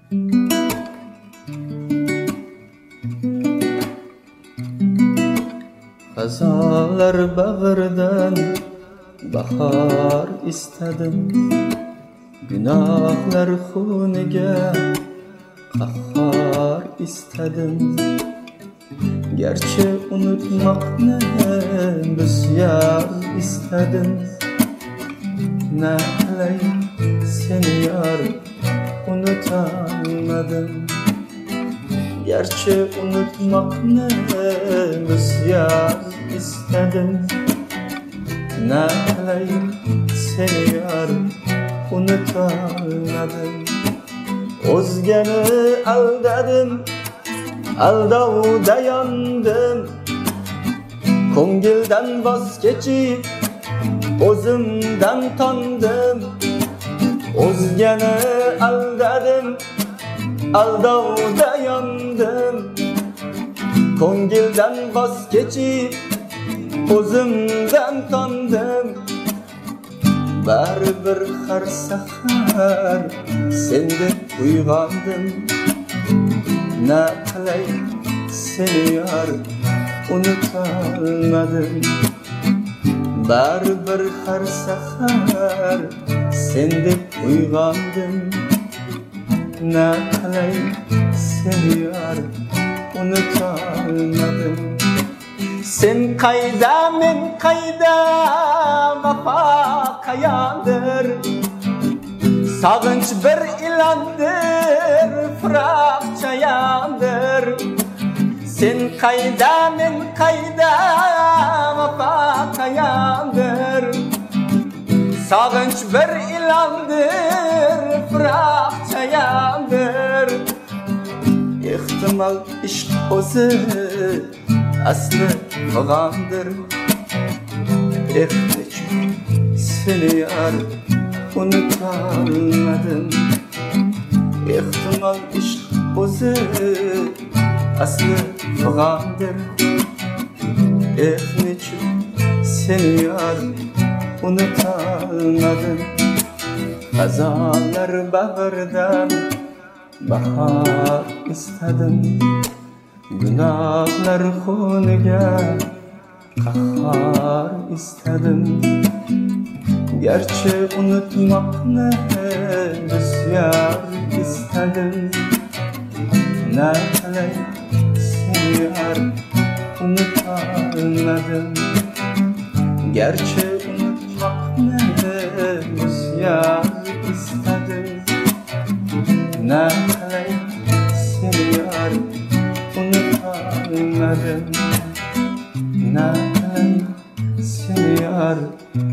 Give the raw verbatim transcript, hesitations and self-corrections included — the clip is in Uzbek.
G'azallar bag'ridan bahor istadim, gunohlar xuniga qahhor istadim. Gerçi unutmakni bizyar istadim, ne qilay seni yar unutamadım. Gerçi unutmakni bizyar istadim, ne qilay seni yar unutamadım. O'zgani aldadim, aldovda yondim, ko'ngildan voz kechib o'zimdan tondim. O'zgani aldadim, aldovda yondim, ko'ngildan voz kechib o'zimdan tondim. Baribir har sahar sendek uyg'ondim, ne qilay seni yar unutolmadim. Baribir har sahar sendek uyg'ondim, ne qilay seni yar unutolmadim. Sen qayda men qayda, vafo qayondir, sog'inch bir ilondir, firoq chayondir. Sen qayda men qayda, vafo qayondir, sog'inch bir ilondir, firoq chayondir. Ehtimol ishq o'zi asli fig'ondir. Eh nechun seni yar unutolmadim. Ehtimol ishq o'zi asli fig'ondir. Eh nechun seni yar unutolmadim. G'azallar bag'ridan bahor istadim, gunohlar xuniga qahhor istadim. Gerçi unutmakni bizyar istadim, ne qilay seni yar unutolmadim. Gerçi unutmakni bizyar istadim, ne qilay seni yar unutolmadim. Ne qilay seni yar